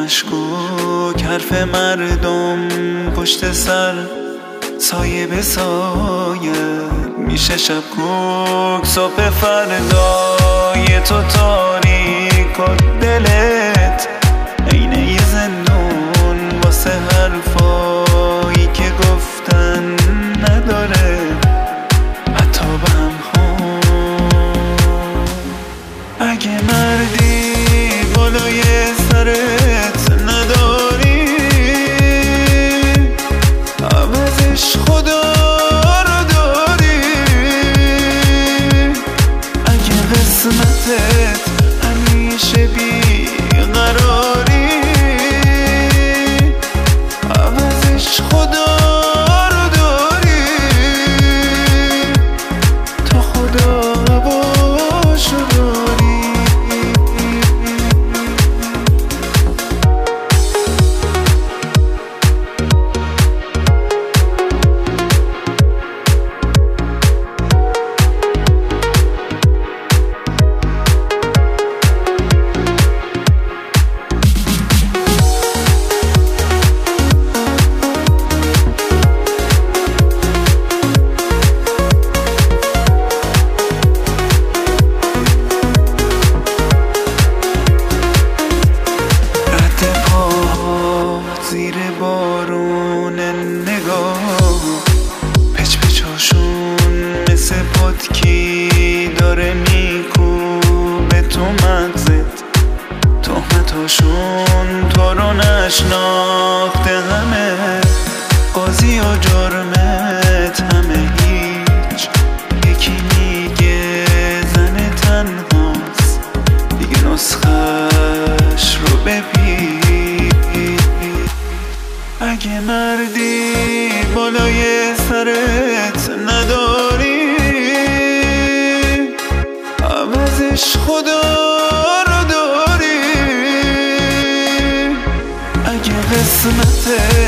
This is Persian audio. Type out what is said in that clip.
مشکوک، حرف مردم پشت سر سایه به سایه میشه شب کوک. صبح فردای تو تاریک و دلت عینه یه زندون واسه حرفایی که گفتن نداره حتی به هم خون. اگه مردی بالای سرت نداری عوضش خدا رو داری. اگه قسمتت همیشه بیقراری عوضش خدا رو داری. تا خدا هواشو داری. زیر بارون نگاه پچ پچاشون مثل پتکی داره میکوبه تو مغزت. تهمتاشون تو رو نشناخته همه قاضی و جرمت همه هیچ. یکی میگه زن تنهاست دیگه نسخش رو ببین. اگه مردی بالای سرت نداری عوضش خدا رو داری. اگه قسمتت